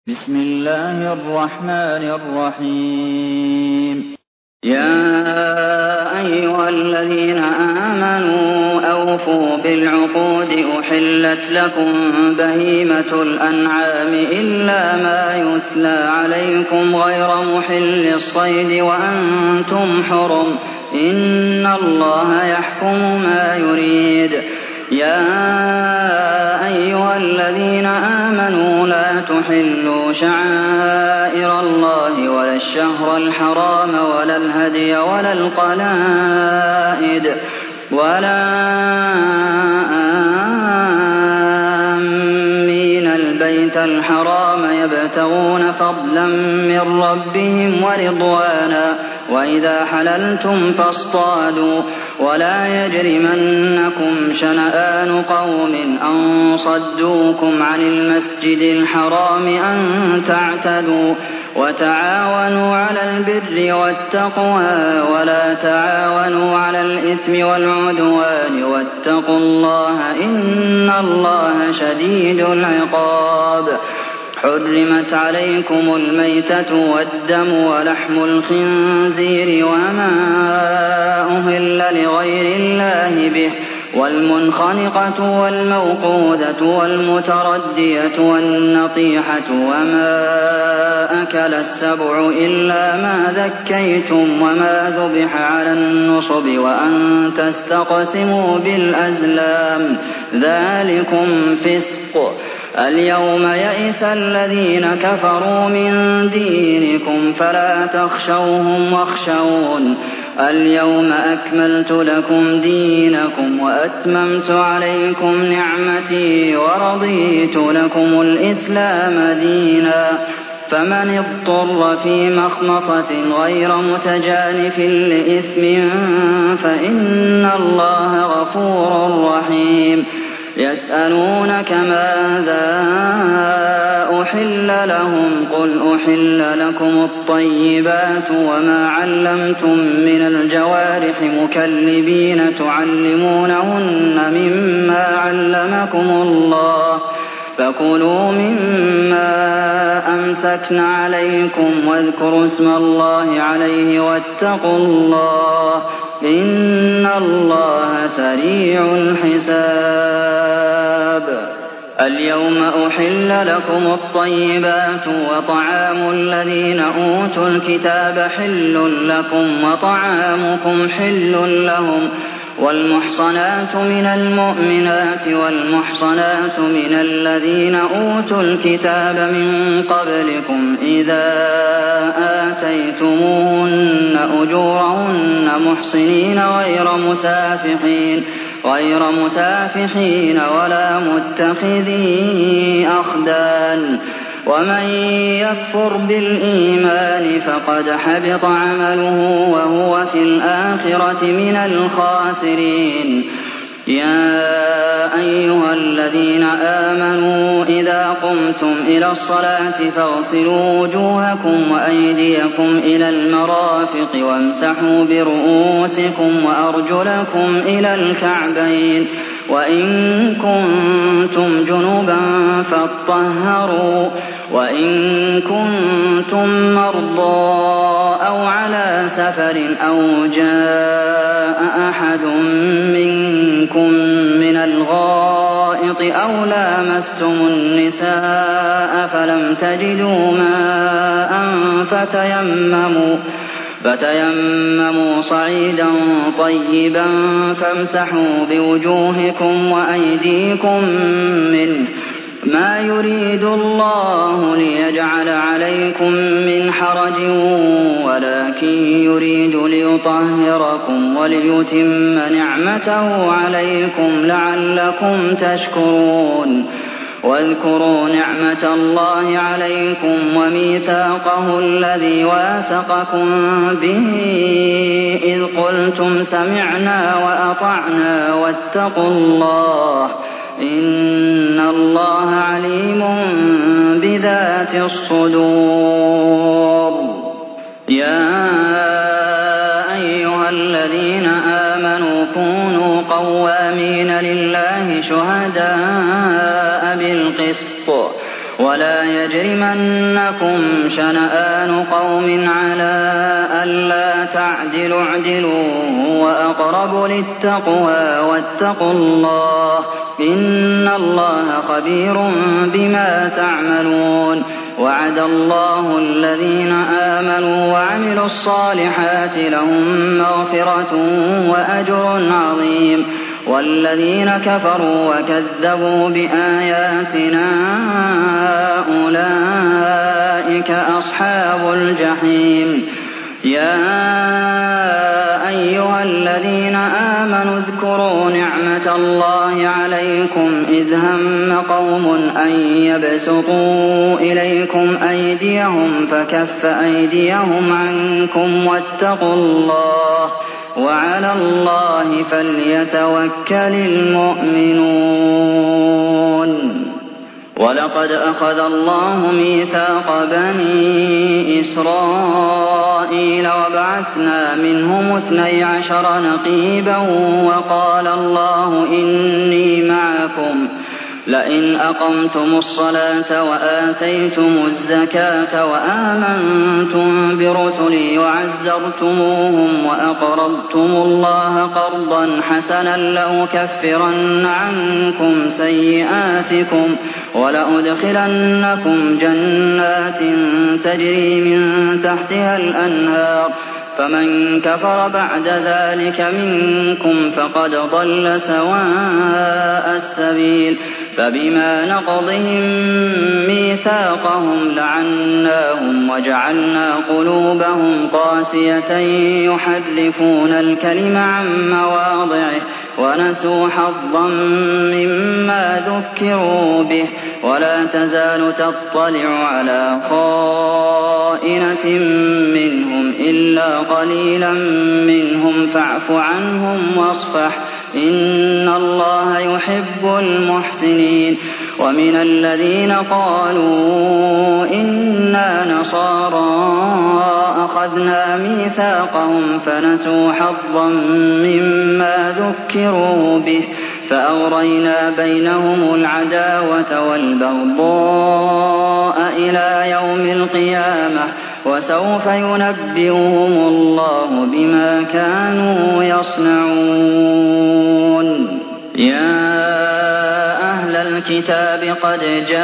بسم الله الرحمن الرحيم. يا أيها الذين آمنوا أوفوا بالعقود أحلت لكم بهيمة الأنعام إلا ما يتلى عليكم غير محل الصيد وأنتم حرم إن الله يحكم ما يريد. يا أيها الذين آمنوا لا تحلوا شعائر الله ولا الشهر الحرام ولا الهدي ولا القلائد ولا آمين البيت الحرام يبتغون فضلا من ربهم ورضوانا وإذا حللتم فاصطادوا ولا يجرمنكم شنآن قوم أن صدوكم عن المسجد الحرام أن تعتدوا وتعاونوا على البر والتقوى ولا تعاونوا على الإثم والعدوان واتقوا الله إن الله شديد العقاب. حرمت عليكم الميتة والدم ولحم الخنزير وما أهل لغير الله به والمنخنقة والموقوذة والمتردية والنطيحة وما أكل السبع إلا ما ذكيتم وما ذبح على النصب وأن تستقسموا بالأزلام ذلكم فسق. اليوم يئس الذين كفروا من دينكم فلا تخشوهم واخشون اليوم أكملت لكم دينكم وأتممت عليكم نعمتي ورضيت لكم الإسلام دينا فمن اضطر في مخمصة غير متجانف لإثم فإن الله غفور رحيم. يسألونك ماذا أحل لهم قل أحل لكم الطيبات وما علمتم من الجوارح مكلبين تعلمونهن مما علمكم الله فكلوا مما أمسكن عليكم واذكروا اسم الله عليه واتقوا الله إن الله سريع الحساب. اليوم أحل لكم الطيبات وطعام الذين أوتوا الكتاب حل لكم وطعامكم حل لهم والمحصنات من المؤمنات والمحصنات من الذين أوتوا الكتاب من قبلكم إذا آتيتموهن أجورهن محصنين غير مسافحين ولا متخذي أخدان ومن يكفر بالإيمان فقد حبط عمله وهو في الآخرة من الخاسرين. يا أيها الذين آمنوا إذا قمتم إلى الصلاة فاغسلوا وجوهكم وأيديكم إلى المرافق وامسحوا برؤوسكم وأرجلكم إلى الكعبين وإن كنتم جنبا فاطهروا وإن كنتم مرضى أو على سفر أو جاء أحد منكم من الغائط أو لامستم النساء فلم تجدوا ماء فتيمموا صعيدا طيبا فامسحوا بوجوهكم وأيديكم منه ما يريد الله ليجعل عليكم من حرج ولكن يريد ليطهركم وليتم نعمته عليكم لعلكم تشكرون. واذكروا نعمة الله عليكم وميثاقه الذي واثقكم به إذ قلتم سمعنا وأطعنا واتقوا الله إن الله عليم بذات الصدور. يا أيها الذين آمنوا كونوا قوامين لله شهداء بالقسط ولا يجرمنكم شنآن قوم على ألا تعدلوا اعدلوا هو أقرب للتقوى واتقوا الله إن الله خبير بما تعملون وعد الله الذين آمنوا وعملوا الصالحات لهم مغفرة وأجر عظيم والذين كفروا وكذبوا بآياتنا أولئك أصحاب الجحيم يا أيها الذين آمنوا اذكروا نعمة الله عليكم إذ هم قوم أن يبسطوا إليكم أيديهم فكف أيديهم عنكم واتقوا الله وعلى الله فليتوكل المؤمنون ولقد أخذ الله ميثاق بني إسرائيل وبعثنا منهم 12 نقيبا وقال الله إني معكم لئن أقمتم الصلاة وآتيتم الزكاة وآمنتم برسلي وعزرتموهم وأقرضتم الله قرضا حسنا لأكفرن عنكم سيئاتكم ولأدخلنكم جنات تجري من تحتها الأنهار فمن كفر بعد ذلك منكم فقد ضل سواء السبيل فبما نقضهم ميثاقهم لعناهم وجعلنا قلوبهم قاسية يحرفون الكلم عن مواضعه ونسوا حظا مما ذكروا به ولا تزال تطلع على خائنة منهم إلا قليلا منهم فاعف عنهم واصفح إن الله يحب المحسنين ومن الذين قالوا إنا نصارى أخذنا ميثاقهم فنسوا حظا مما ذكروا به فأغرينا بينهم العداوة والبغضاء إلى يوم القيامة وسوف ينبئهم الله بما كانوا يصنعون يا أهل الكتاب قد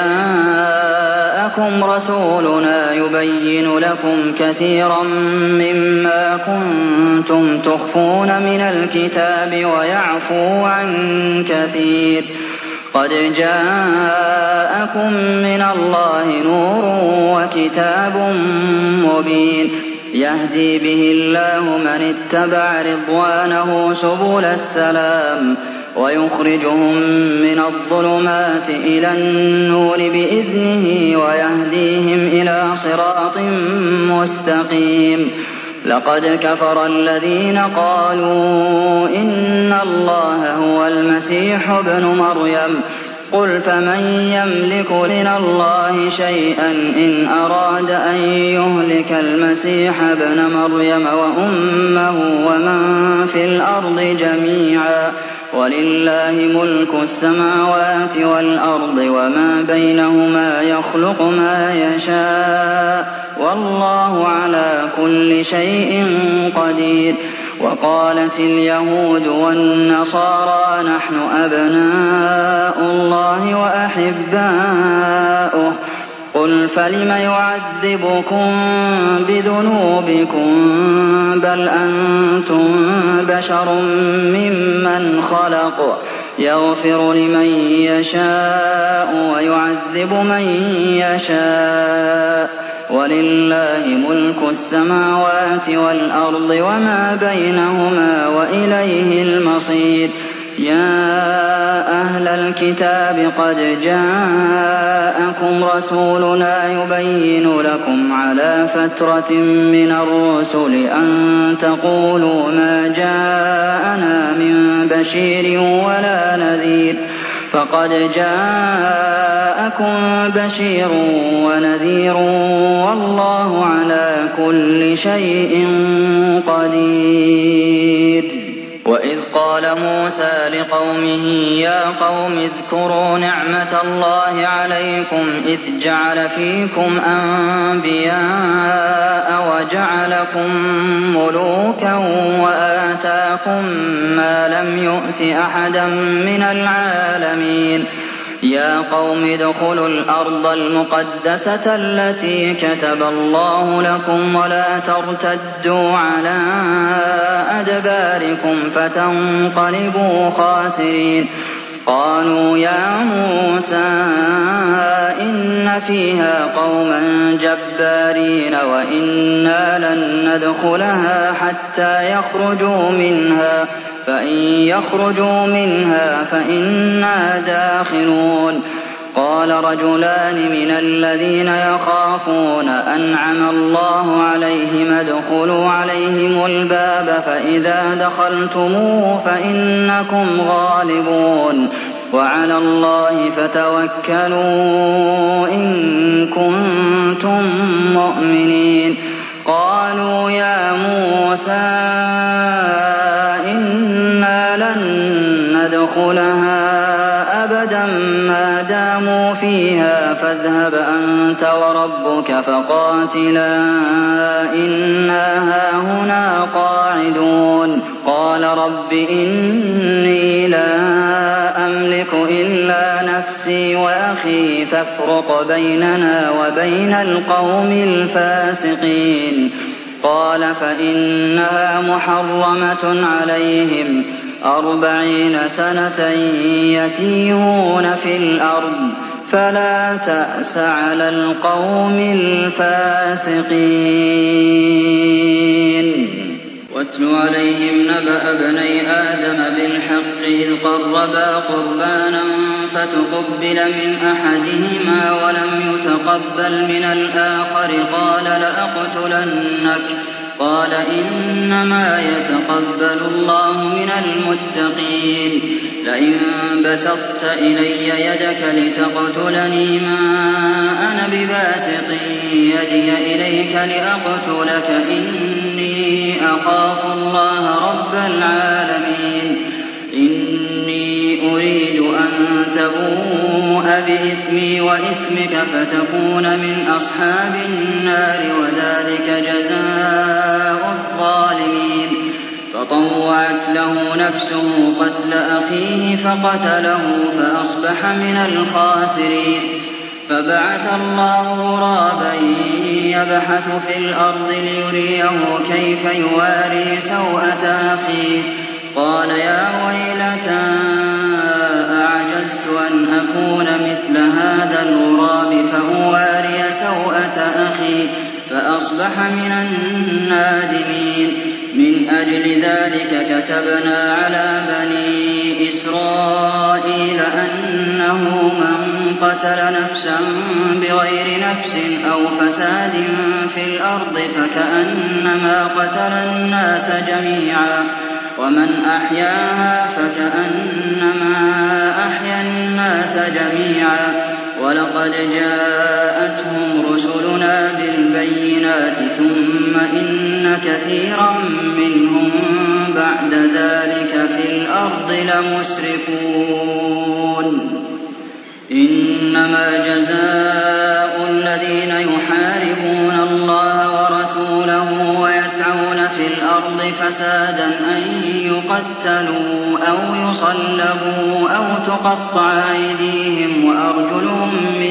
جاءكم رسولنا يبين لكم كثيرا مما كنتم تخفون من الكتاب ويعفو عن كثير قد جاءكم من الله نور وكتاب مبين يهدي به الله من اتبع رضوانه سبل السلام ويخرجهم من الظلمات إلى النور بإذنه ويهديهم إلى صراط مستقيم لقد كفر الذين قالوا إن الله هو المسيح ابن مريم قل فمن يملك من الله شيئا إن أراد أن يهلك المسيح ابن مريم وأمه ومن في الأرض جميعا ولله ملك السماوات والأرض وما بينهما يخلق ما يشاء والله على كل شيء قدير وقالت اليهود والنصارى نحن أبناء الله وأحباؤه قل فلم يعذبكم بذنوبكم بل أنتم بشر ممن خلق يغفر لمن يشاء ويعذب من يشاء ولله ملك السماوات والأرض وما بينهما وإليه المصير يا أهل الكتاب قد جاءكم رسولنا يبين لكم على فترة من الرسل أن تقولوا ما جاءنا من بشير ولا نذير فقد جاءكم بشير ونذير والله على كل شيء قدير وإذ قال موسى لقومه يا قوم اذكروا نعمة الله عليكم إذ جعل فيكم أنبياء وجعلكم ملوكا وآتاكم ما لم يؤت أحدا من العالمين يا قوم ادخلوا الأرض المقدسة التي كتب الله لكم ولا ترتدوا على أدباركم فتنقلبوا خاسرين قالوا يا موسى إن فيها قوما جبارين وإنا لن ندخلها حتى يخرجوا منها فإن يخرجوا منها فإنا داخلون قال رجلان من الذين يخافون أنعم الله عليهم ادخلوا عليهم الباب فإذا دخلتموه فإنكم غالبون وعلى الله فتوكلوا إن كنتم مؤمنين قالوا يا موسى إنا لن ندخلها أبدا ما داموا فيها فاذهب أنت وربك فقاتلا إنا هاهنا قاعدون قال رب إني لا أملك إلا نفسي وأخي فافرق بيننا وبين القوم الفاسقين قال فإنها محرمة عليهم 40 سنة يتيهون في الأرض فلا تأس على القوم الفاسقين واتل عليهم نبأ ابني آدم بالحق إذ قربا قربانا فتقبل من أحدهما ولم يتقبل من الآخر قال لأقتلنك قال إنما يتقبل الله من المتقين لئن بسطت إلي يدك لتقتلني ما أنا بباسط يدي إليك لأقتلك إني أخاف الله رب العالمين إني أريد أن تبوء بإثمي وإثمك فتكون من أصحاب النار وذلك جزاء الظالمين فطوعت له نفسه قتل أخيه فقتله فأصبح من الخاسرين فبعث الله غرابا يبحث في الأرض ليريه كيف يواري سوءة أخيه قال يا ويلتى أعجزت أن أكون مثل هذا الغراب فأواري سوءة أخي فأصبح من النادمين من أجل ذلك كتبنا على بني إسرائيل أنه من قتل نفسا بغير نفس أو فساد في الأرض فكأنما قتل الناس جميعا ومن أحياها فكأنما أحيا الناس جميعا ولقد جاءتهم رسلنا بالبينات ثم إن كثيرا منهم بعد ذلك في الأرض لمسرفون إنما جزاء الذين يحاربون الله ورسوله ويسعون في الأرض فسادا أن يقتلوا أو يصلبوا أو تقطع أيديهم وأرجلهم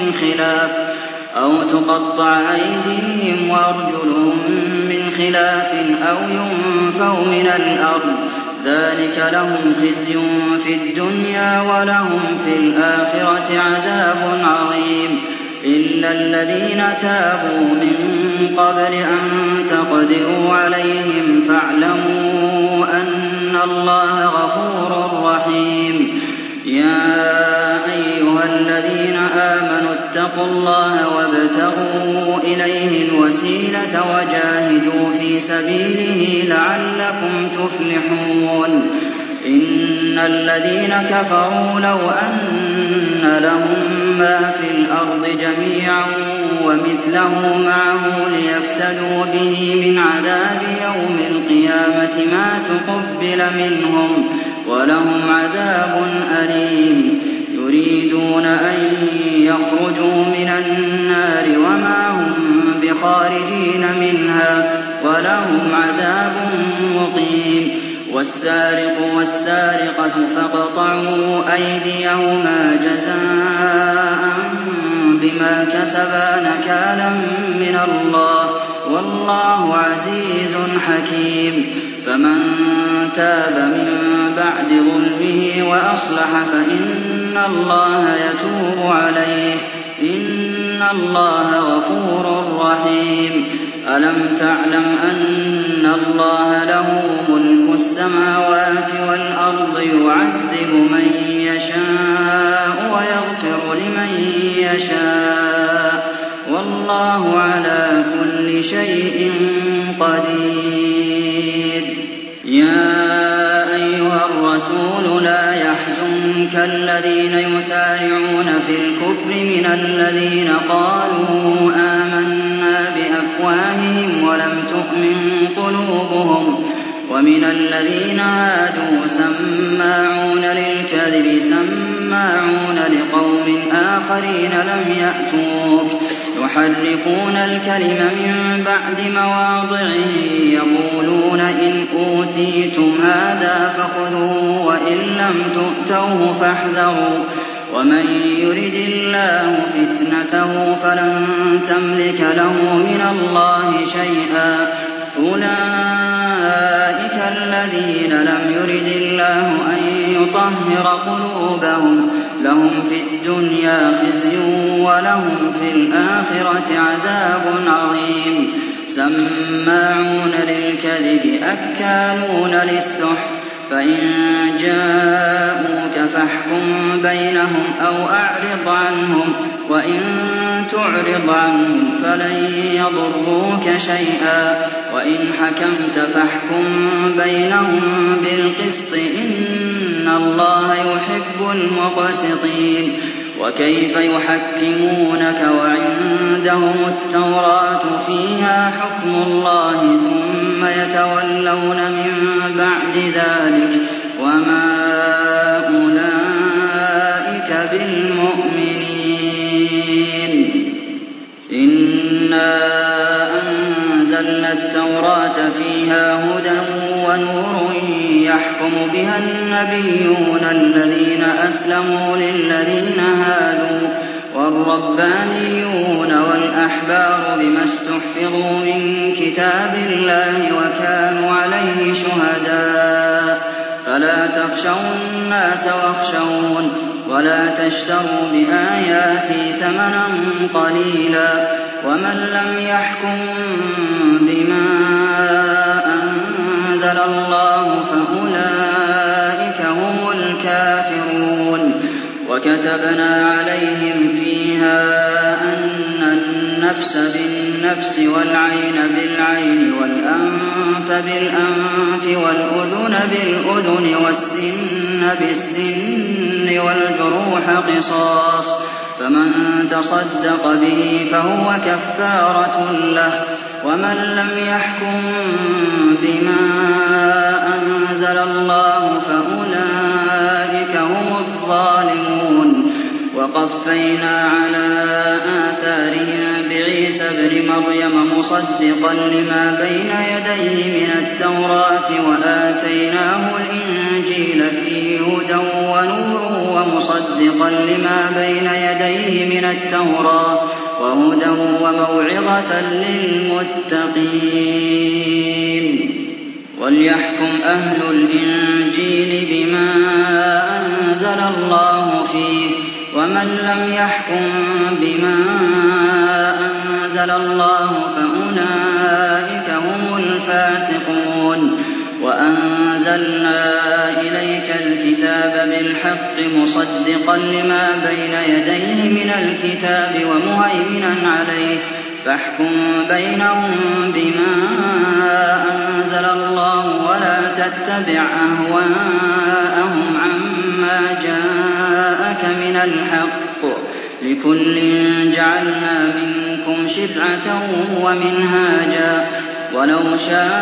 من خلاف أو ينفوا من الأرض ذلك لهم خزي في الدنيا ولهم في الآخرة عذاب عظيم إلا الذين تابوا من قبل أن تقدروا عليهم فاعلموا أن الله غفور رحيم يا أيها الذين آمنوا اتقوا الله وابتغوا إليه الوسيلة وجاهدوا في سبيله لعلكم تفلحون إن الذين كفروا لو أن لهم ما في الأرض جميعا ومثله معه ليفتدوا به من عذاب يوم القيامة ما تقبل منهم ولهم عذاب أليم يريدون أن يخرجوا من النار وما هم بخارجين منها ولهم عذاب مقيم والسارق والسارقة فاقطعوا أيديهما جزاء بما كسبا نكالا من الله والله عزيز حكيم فمن تاب من بعد ظلمه وأصلح فإن الله يتوب عليه إن الله غفور رحيم ألم تعلم أن الله له ملك السماوات والأرض يعذب من يشاء ويغفر لمن يشاء والله على كل شيء قدير يا أيها الرسول لا يحزنك الذين يسارعون في الكفر من الذين قالوا آمنا بأفواههم ولم تؤمن قلوبهم ومن الذين هادوا سماعون للكذب سماعون لقوم آخرين لم يأتوك يحرفون الكلم من بعد مواضعه يقولون إن أوتيتم هذا فخذوه وإن لم تؤتوه فاحذروا ومن يرد الله فتنته فلن تملك له من الله شيئا أولئك الذين لم يرد الله أن يطهر قلوبهم لهم في الدنيا خزي ولهم في الآخرة عذاب عظيم سماعون للكذب أكالون للسحت فإن جاءوك فاحكم بينهم أو أعرض عنهم وإن تعرض عنهم فلن يضروك شيئا وإن حكمت فاحكم بينهم بالقسط إن الله يحب المقسطين وكيف يحكمونك وعندهم التوراة فيها حكم الله ثم يتولون من بعد ذلك وما أولئك بالمؤمنين إنا أنزلنا التوراة فيها هدى ونور يحكم بها النبيون الذين أسلموا للذين هادوا والربانيون والأحبار بما استحفظوا من كتاب الله وكانوا عليه شهداء فلا تخشوا الناس واخشون ولا تشتروا بآياتي ثمنا قليلا ومن لم يحكم بما أنزل الله فأولئك هم الكافرون وكتبنا عليهم فيها أن النفس بالنفس والعين بالعين والأنف بالأنف والأذن بالأذن والسن بالسن والجروح قصاص فمن تصدق به فهو كفارة له ومن لم يحكم بما أنزل الله فأولئك هم الظالمون وقفينا على آثارهم بعيسى ابن مريم مصدقا لما بين يديه من التوراة وآتيناه الإنجيل فيه هدى ونور ومصدقا لما بين يديه من التوراة وهدى وموعظة للمتقين وليحكم أهل الإنجيل بما أنزل الله فيه ومن لم يحكم بما أنزل الله فأولئك هم الفاسقون وأنزلنا إليك الكتاب بالحق مصدقا لما بين يديه من الكتاب ومهيمنا عليه فاحكم بينهم بما أنزل الله ولا تتبع أهواءهم عما جاءك من الحق ۚ لكل جعلنا منكم شرعة ومنهاجا ۚ ولو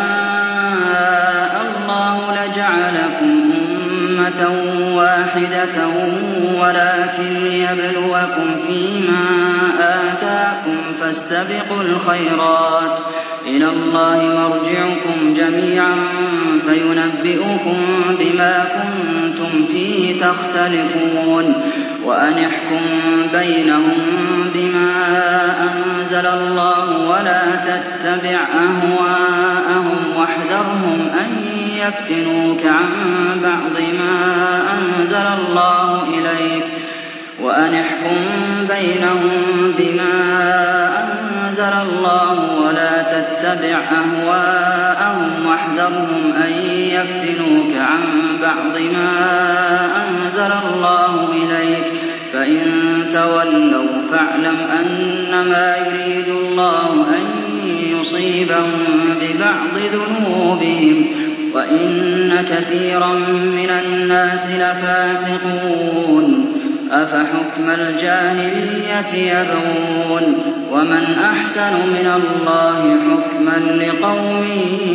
شاء الله لجعلكم أمة واحدة ولكن ليبلوكم فيما آتاكم فاستبقوا الخيرات ۚ إلى الله مرجعكم جميعا فينبئكم بما كنتم فيه تختلفون. وأن احكم بينهم بما أنزل الله ولا تتبع أهواءهم واحذرهم أن يفتنوك عن بعض ما أنزل الله إليك. وأن احكم بينهم بما أنزل الله ولا تتبع أهواءهم واحذرهم أن يفتنوك عن بعض ما أنزل الله إليك. فإن تولوا فاعلم أنما يريد الله أن يصيبهم ببعض ذنوبهم وإن كثيرا من الناس لفاسقون. أفحكم الجاهلية يبغون ومن أحسن من الله حكما لقوم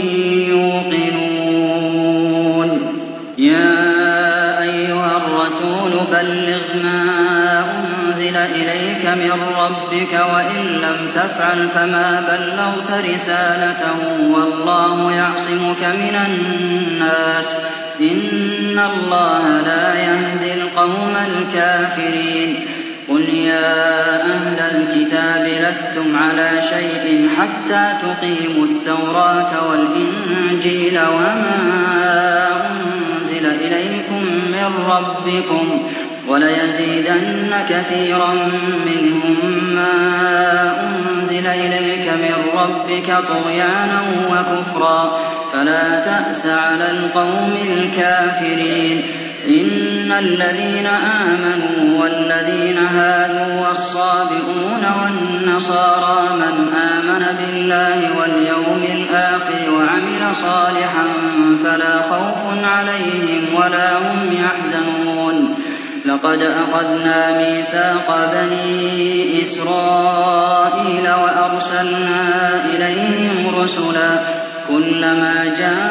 يوقنون. يا أيها الرسول بلغ ما أنزل إليك من ربك وإن لم تفعل فما بلغت رسالته والله يعصمك من الناس إن الله لا يهدي القوم الكافرين. قل يا أهل الكتاب لستم على شيء حتى تقيموا التوراة والإنجيل وما أنزل إليكم من ربكم وليزيدن كثيرا منهم ما أنزل إليك من ربك طغيانا وكفرا فلا تأس على القوم الكافرين. إن الذين آمنوا والذين هادوا والصابئون والنصارى من آمن بالله واليوم الآخر وعمل صالحا فلا خوف عليهم ولا هم يحزنون. لقد أخذنا ميثاق بني إسرائيل وأرسلنا إليهم رسلا كلما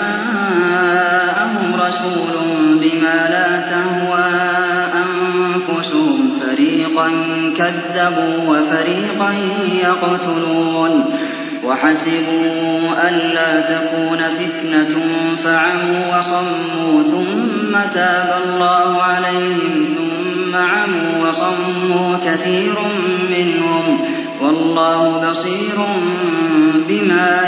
جاءهم رسول بما لا تهوى أنفسهم فريقا كذبوا وفريقا يقتلون. وحسبوا ألا تكون فتنة فعموا وصموا ثم تاب الله عليهم ثم عموا وصموا كثير منهم والله بصير بما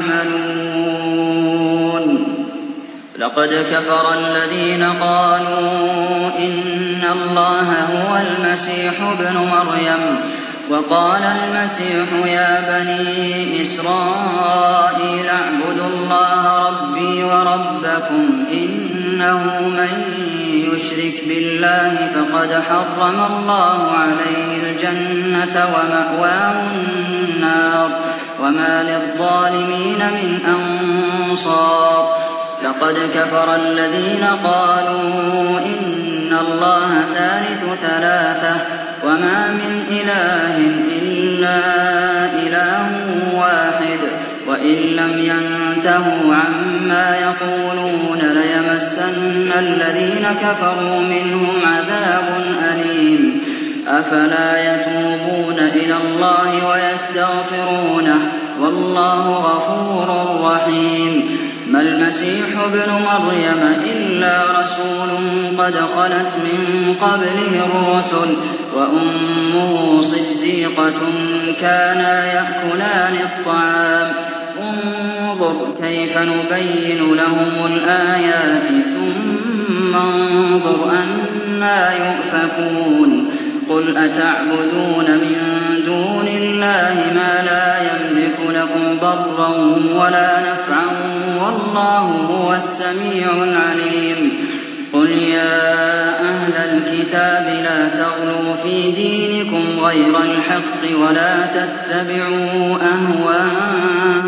يعملون. لقد كفر الذين قالوا إن الله هو المسيح ابن مريم وقال المسيح يا بني إسرائيل اعبدوا الله ربي وربكم إنه من يشرك بالله فقد حرم الله عليه الجنة ومأواه النار وما للظالمين من أنصار. لقد كفر الذين قالوا إن الله ثالث ثلاثة وما من إله إلا إله واحد وإن لم ينتهوا عما يقولون ليمسن الذين كفروا منهم عذاب أليم. أفلا يتوبون إلى الله ويستغفرونه والله غفور رحيم. ما المسيح ابن مريم إلا رسول قد خلت من قبله الرسل وأمه صديقة كانا يأكلان الطعام انظر كيف نبين لهم الآيات ثم انظر أنى يؤفكون. قل أتعبدون من دون الله ما لا يملك لكم ضرا ولا نفعا والله هو السميع العليم. قل يا أهل الكتاب لا تغلوا في دينكم غير الحق ولا تتبعوا أهواء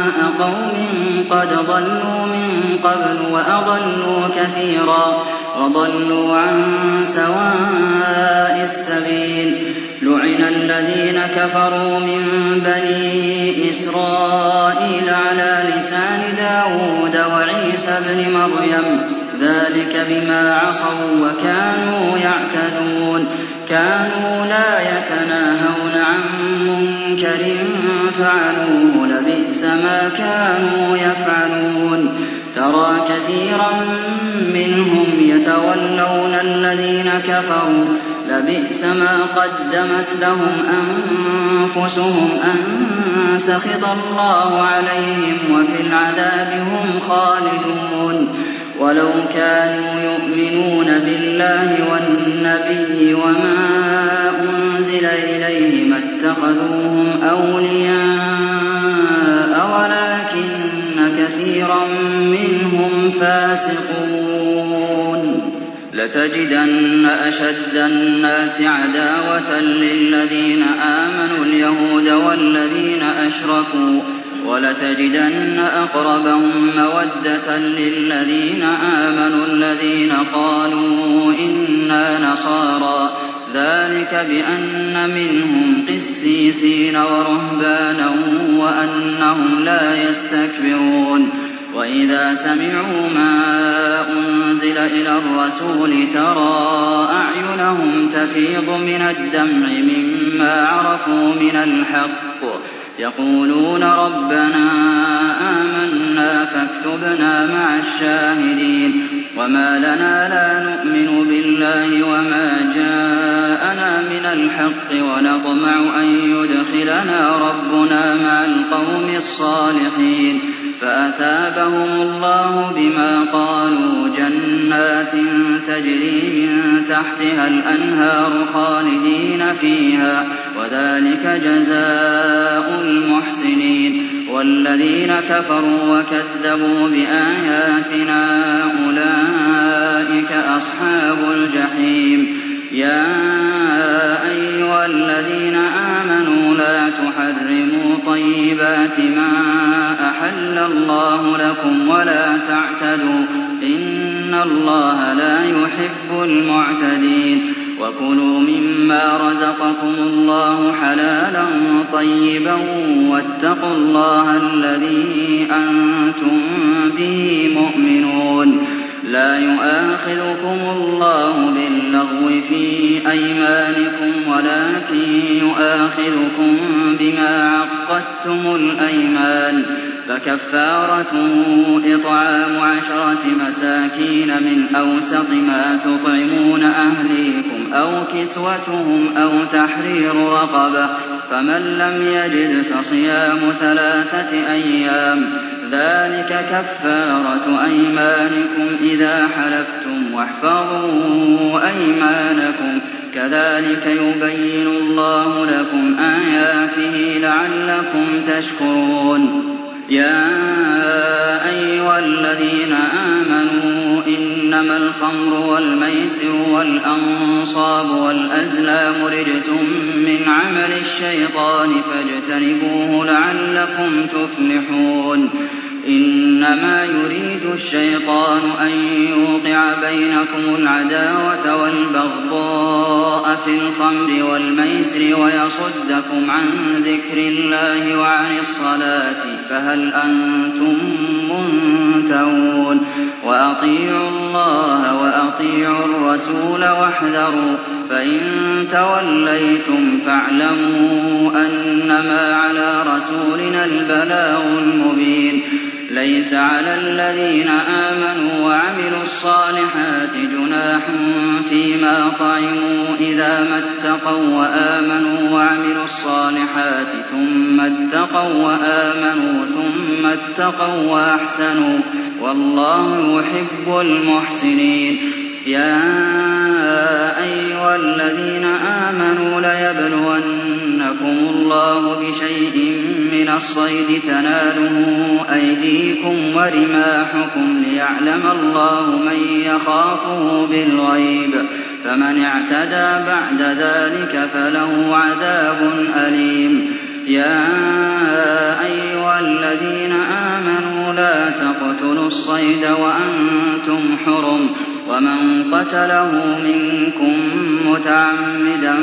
قوم قد ضلوا من قبل وأضلوا كثيرا وضلوا عن سواء السبيل لعن الذين كفروا من بني إسرائيل على لسان داود وعيسى بن مريم ذلك بما عصوا وكانوا يعتدون كانوا لا يتناهون عن منكر فعلوه لبئس ما كانوا يفعلون ترى كثيرا منهم يتولون الذين كفروا لبئس ما قدمت لهم أنفسهم أن سخط الله عليهم وفي العذاب هم خالدون ولو كانوا يؤمنون بالله والنبي وما أنزل إليه ما اتخذوهم أولياء ولكن كثيرا منهم فاسقون لتجدن أشد الناس عداوة للذين آمنوا اليهود والذين أشركوا ولتجدن أقربهم مودة للذين آمنوا الذين قالوا إنا نصارى ذلك بأن منهم قسيسين ورهبانا وأنهم لا يستكبرون وإذا سمعوا ما أنزل إلى الرسول ترى أعينهم تفيض من الدمع مما عرفوا من الحق يقولون ربنا آمنا فاكتبنا مع الشاهدين وما لنا لا نؤمن بالله وما جاءنا من الحق ونطمع أن يدخلنا ربنا مع القوم الصالحين فأثابهم الله بما قالوا جنات تجري من تحتها الأنهار خالدين فيها وذلك جزاء المحسنين والذين كفروا وكذبوا بآياتنا أولئك أصحاب الجحيم يا أيها الذين آمنوا لا تحرموا طيبات ما أحل الله لكم ولا تعتدوا إن الله لا يحب المعتدين وكلوا مما رزقكم الله حلالا طيبا واتقوا الله الذي أنتم به مؤمنون لا يؤاخذكم الله باللغو في أيمانكم ولكن يؤاخذكم بما عقدتم الأيمان فكفارته إطعام 10 مساكين من أوسط ما تطعمون أهليكم أو كسوتهم أو تحرير رقبة فمن لم يجد فصيام 3 أيام ذلك كفارة أيمانكم إذا حلفتم واحفظوا أيمانكم كذلك يبين الله لكم آياته لعلكم تشكرون يا أيها الذين آمنوا إنما الخمر والميسر والأنصاب والأزلام رجس من عمل الشيطان فاجتنبوه لعلكم تفلحون إنما يريد الشيطان أن يوقع بينكم العداوة والبغضاء في الخمر والميسر ويصدكم عن ذكر الله وعن الصلاة فهل أنتم منتهون وأطيعوا الله وأطيعوا الرسول واحذروا فإن توليتم فاعلموا أنما على رسولنا البلاغ المبين ليس على الذين آمنوا وعملوا الصالحات جناح فيما طعموا إذا ما اتقوا وآمنوا وعملوا الصالحات ثم اتقوا وآمنوا ثم اتقوا وأحسنوا والله يحب المحسنين يا أيها الذين آمنوا ليبلونكم الله بشيء من الصيد تناله أيديكم ورماحكم ليعلم الله من يخافه بالغيب فمن اعتدى بعد ذلك فله عذاب أليم يا أيها الذين تقتلوا الصيد وأنتم حرم ومن قتله منكم متعمدا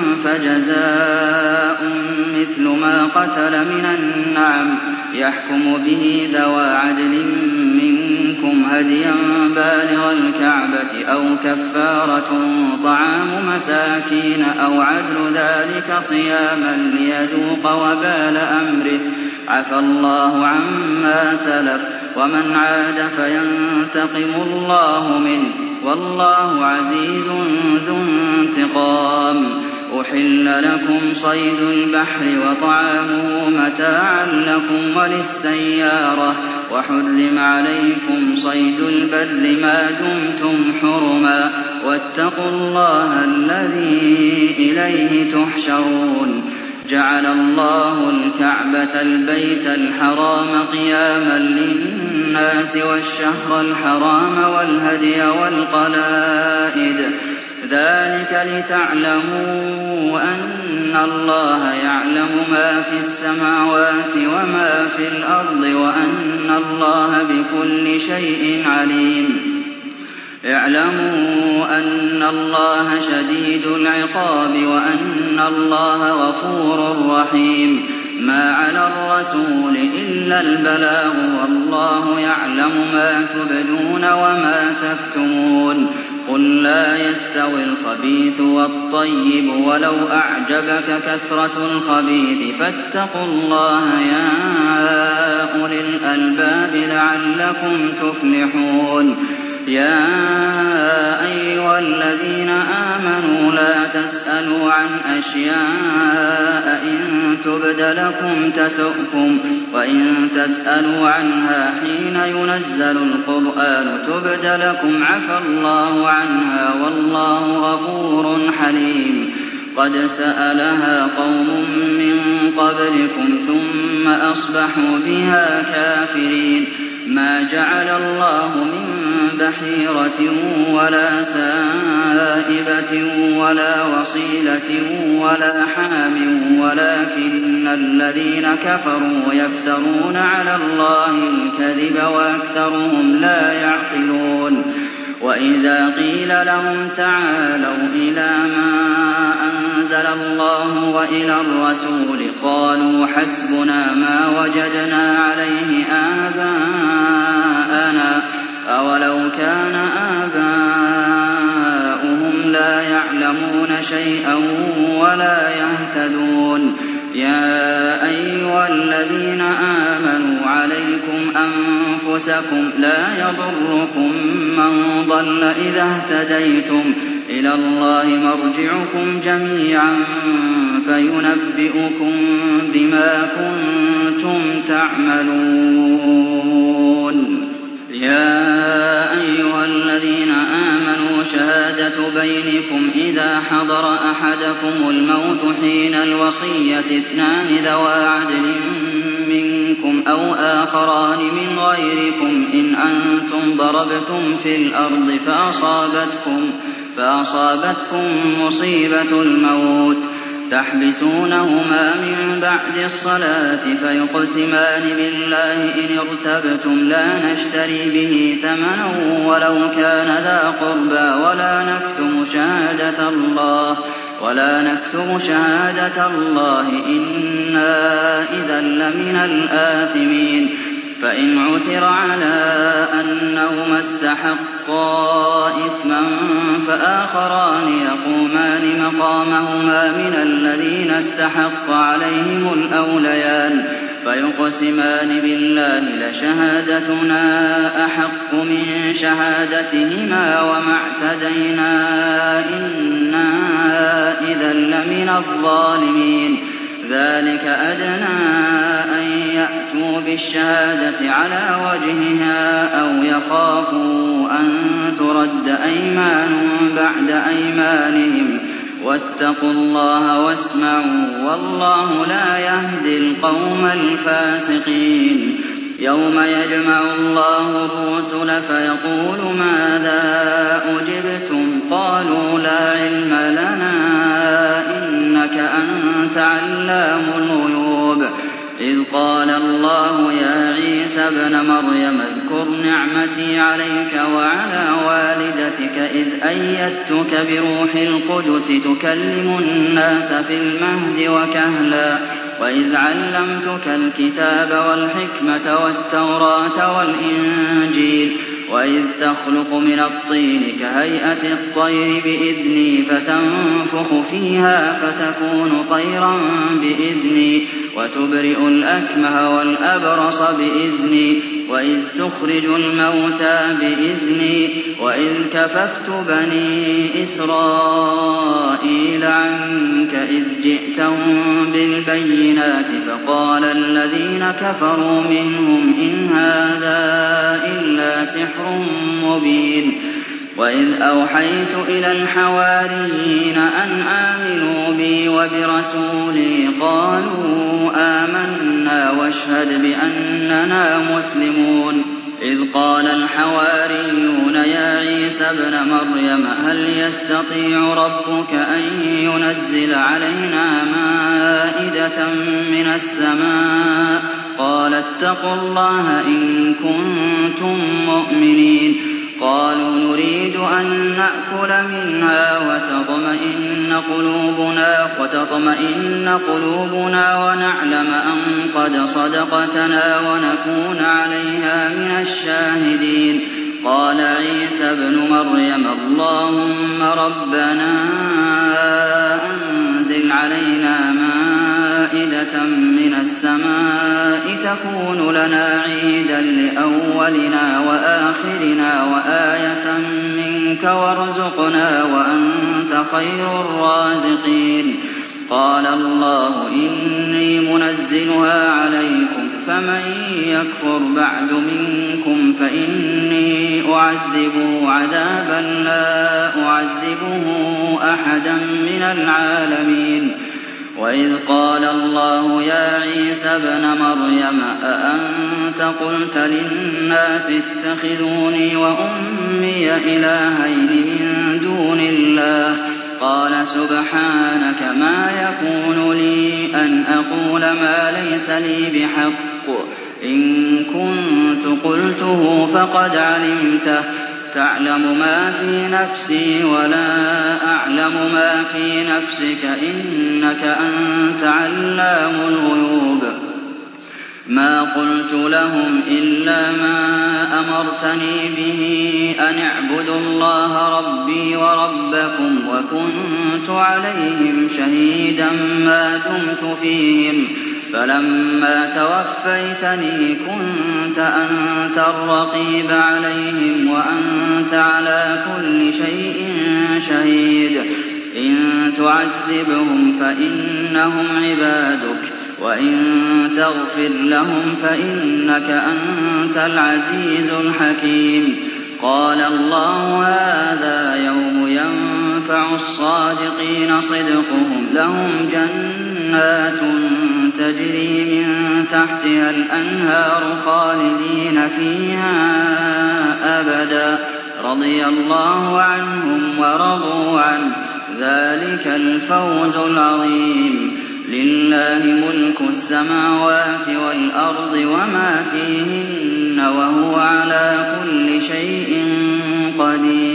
فجزاء مثل ما قتل من النعم يحكم به ذوى عدل منكم هديا بالغ الكعبة أو كفارة طعام مساكين أو عدل ذلك صياما ليذوق وبال أمره عفى الله عما سلف ومن عاد فينتقم الله منه والله عزيز ذو انتقام أحل لكم صيد البحر وطعامه متاعا لكم وللسيارة وحرم عليكم صيد البر ما دمتم حرما واتقوا الله الذي إليه تحشرون جعل الله الكعبة البيت الحرام قياما للناس والشهر الحرام والهدي والقلائد ذلك لتعلموا أن الله يعلم ما في السماوات وما في الأرض وأن الله بكل شيء عليم اعلموا أن الله شديد العقاب وأن الله غفور رحيم ما على الرسول إلا البلاغ والله يعلم ما تبدون وما تكتمون قل لا يستوي الخبيث والطيب ولو أعجبك كثرة الخبيث فاتقوا الله يا أولي الألباب لعلكم تفلحون يا أيها الذين آمنوا لا تسألوا عن أشياء إن تبد لكم تسؤكم وإن تسألوا عنها حين ينزل القرآن تبد لكم عفى الله عنها والله غفور حليم قد سألها قوم من قبلكم ثم أصبحوا بها كافرين ما جعل الله من بحيرة ولا سائبة ولا وصيلة ولا حام ولكن الذين كفروا يفترون على الله الكذب وأكثرهم لا يعقلون وإذا قيل لهم تعالوا إلى ما أنزل الله وإلى الرسول قالوا حسبنا ما وجدنا عليه آباءنا أولو كان آباؤهم لا يعلمون شيئا ولا يهتدون يا أيها الذين آمنوا عليكم أنفسكم لا يضركم من ضل إذا اهتديتم إلى الله مرجعكم جميعا فينبئكم بما كنتم تعملون يا أيها الذين آمنوا شهادة بينكم إذا حضر أحدكم الموت حين الوصية اثنان ذوى عدل منكم أو آخران من غيركم إن أنتم ضربتم في الأرض فأصابتكم مصيبة الموت تحبسونهما من بعد الصلاة فيقسمان بالله إن ارتبتم لا نشتري به ثمنا ولو كان ذا قربى ولا نكتم شهادة الله إنا إذا لمن الآثمين فإن عثر على أنهما استحقا إثما فآخران يقومان مقامهما من الذين استحق عليهم الأوليان فيقسمان بالله لشهادتنا أحق من شهادتهما وما اعتدينا إنا إذا لمن الظالمين ذلك أدنى أن يأتوا بالشهادة على وجهها أو يخافوا أن ترد أيمان بعد أيمانهم واتقوا الله واسمعوا والله لا يهدي القوم الفاسقين يوم يجمع الله الرسل فيقول ماذا أجبتم قالوا لا علم لنا إنك أنت علام الغيوب إذ قال الله يا عيسى ابن مريم اذكر نعمتي عليك وعلى والدتك إذ أيدتك بروح القدس تكلم الناس في المهد وكهلا وإذ علمتك الكتاب والحكمة والتوراة والإنجيل وإذ تخلق من الطين كهيئة الطير بإذني فتنفخ فيها فتكون طيرا بإذني وتبرئ الأكمه والأبرص بإذني وإذ تخرج الموتى بإذني وإذ كففت بني إسرائيل عنك إذ جئتهم بالبينات فقال الذين كفروا منهم إن هذا إلا سحر مبين وإذ أوحيت إلى الحواريين أن آمنوا بي وبرسولي قالوا آمنا واشهد بأننا مسلمون إذ قال الحواريون يا عيسى ابن مريم هل يستطيع ربك أن ينزل علينا مائدة من السماء قال اتقوا الله إن كنتم مؤمنين قالوا نريد أن نأكل منها وتطمئن قلوبنا ونعلم أن قد صدقتنا ونكون عليها من الشاهدين قال عيسى ابن مريم اللهم ربنا أنزل علينا مائدة من السماء تكون لنا عيدا لأولنا وآخرنا وآية منك وارزقنا وأنت خير الرازقين قال الله إني منزلها عليكم فمن يكفر بعد منكم فإني أعذبه عذابا لا أعذبه أحدا من العالمين وإذ قال الله يا عيسى ابن مريم أأنت قلت للناس اتخذوني وأمي إلهين من دون الله قال سبحانك ما يكون لي أن أقول ما ليس لي بحق إن كنت قلته فقد علمته تعلم ما في نفسي ولا أعلم ما في نفسك إنك أنت علام الغيوب ما قلت لهم إلا ما أمرتني به أن اعبدوا الله ربي وربكم وكنت عليهم شهيدا ما دمت فيهم فلما توفيتني كنت أنت الرقيب عليهم وأنت على كل شيء شهيد إن تعذبهم فإنهم عبادك وإن تغفر لهم فإنك أنت العزيز الحكيم قال الله هذا يوم ينفع الصادقين صدقهم لهم جنات تجري من تحتها الأنهار خالدين فيها أبدا رضي الله عنهم ورضوا عنه ذلك الفوز العظيم لله ملك السماوات والأرض وما فيهن وهو على كل شيء قدير